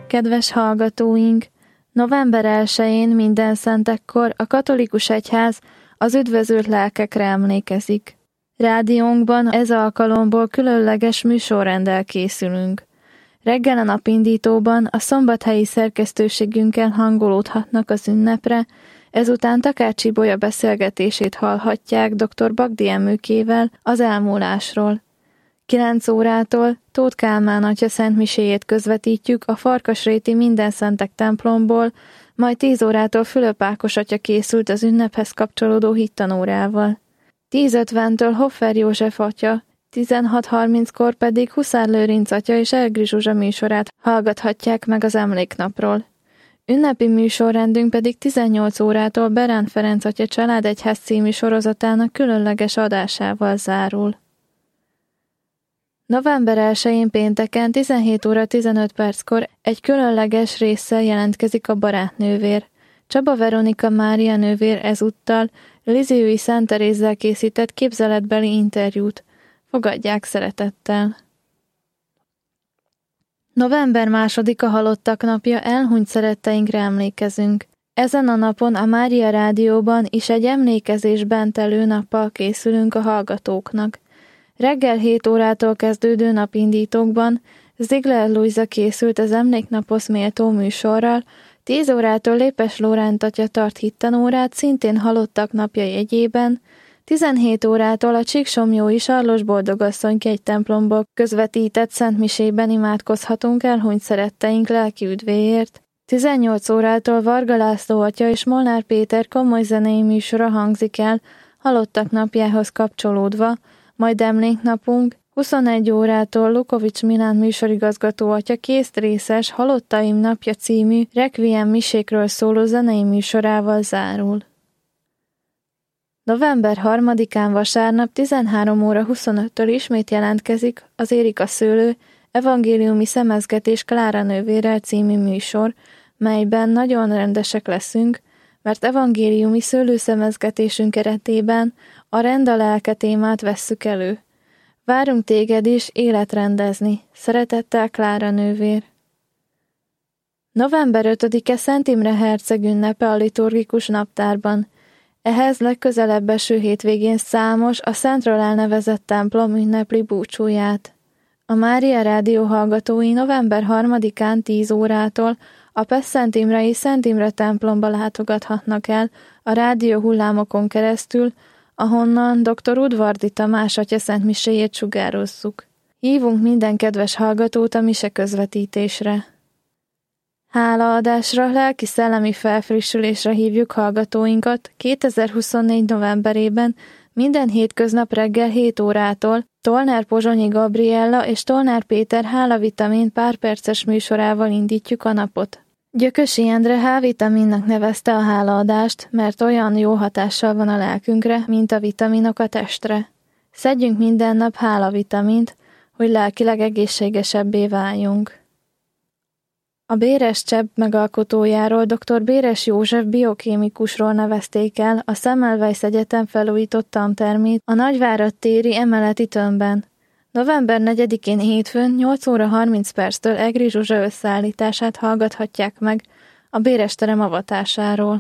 Kedves hallgatóink! November 1-én Mindenszentekkor a katolikus egyház az üdvözült lelkekre emlékezik. Rádiónkban ez alkalomból különleges műsorrenddel készülünk. Reggel a napindítóban a szombathelyi szerkesztőségünkkel hangolódhatnak az ünnepre, ezután Takács Ibolya beszélgetését hallhatják dr. Bagdi Emőkével az elmúlásról. 9 órától Tóth Kálmán atya szentmiséjét közvetítjük a Farkasréti Mindenszentek templomból, majd 10 órától Fülöp Ákos atya készült az ünnephez kapcsolódó hittanórával. 10:50-től Hoffer József atya, 16:30-kor pedig Huszár Lőrinc atya és Elgri Zsuzsa műsorát hallgathatják meg az emléknapról. Ünnepi műsorrendünk pedig 18 órától Berán Ferenc atya Családegyház című sorozatának különleges adásával zárul. November 1-én pénteken 17 óra 15 perckor egy különleges résszel jelentkezik a barátnővér. Csaba Veronika Mária nővér ezúttal Liziui Szent Terézzel készített képzeletbeli interjút. Fogadják szeretettel! November 2-a Halottak napja, elhunyt szeretteinkre emlékezünk. Ezen a napon a Mária Rádióban is egy emlékezésben telő nappal készülünk a hallgatóknak. Reggel 7 órától kezdődő napindítókban Ziegler Lujza készült az emléknaphoz méltó műsorral, 10 órától Lépes Lóránt atya tart hittanórát, szintén Halottak napja jegyében, 17 órától a Csíksomlyói Sarlos Boldogasszony kegytemplomból közvetített szentmisében imádkozhatunk elhunyt szeretteink lelki üdvéért. 18 órától Varga László atya és Molnár Péter komoly zenei műsora hangzik el Halottak napjához kapcsolódva, majd emléknapunk 21 órától Lukovics Milán műsorigazgató atya készrészes Halottaim napja című Requiem misékről szóló zenei műsorával zárul. November 3-án vasárnap 13 óra 25-től ismét jelentkezik az Érika szőlő evangéliumi szemezgetés Klára nővérrel című műsor, melyben nagyon rendesek leszünk, mert evangéliumi szőlőszemezgetésünk keretében a rend a lelke témát vesszük elő. Várunk téged is életrendezni. Szeretettel Klára nővér. November 5-e Szent Imre herceg ünnepe a liturgikus naptárban. Ehhez legközelebb eső hétvégén számos a Szentről elnevezett templom ünnepli búcsúját. A Mária Rádió hallgatói november 3-án 10 órától a Pest-Szent Imrei Szent Imre templomba látogathatnak el a rádió hullámokon keresztül, ahonnan dr. Udvardi Tamás atya szentmiséjét sugározzuk. Hívunk minden kedves hallgatót a mise közvetítésre. Hálaadásra, lelki-szellemi felfrissülésre hívjuk hallgatóinkat 2024. novemberében minden hétköznap reggel 7 órától Tolnár Pozsonyi Gabriella és Tolnár Péter hálavitamin pár perces műsorával indítjuk a napot. Gyökösi Endre H-vitaminnak nevezte a hálaadást, mert olyan jó hatással van a lelkünkre, mint a vitaminok a testre. Szedjünk minden nap hálavitamint, hogy lelkileg egészségesebbé váljunk. A Béres Csebb megalkotójáról dr. Béres József biokémikusról nevezték el a Semmelweis Egyetem felújított tantermét a Nagyvárad téri emeleti tömbben. November 4-én hétfőn 8 óra 30 perctől Egri Zsuzsa összeállítását hallgathatják meg a Béres terem avatásáról.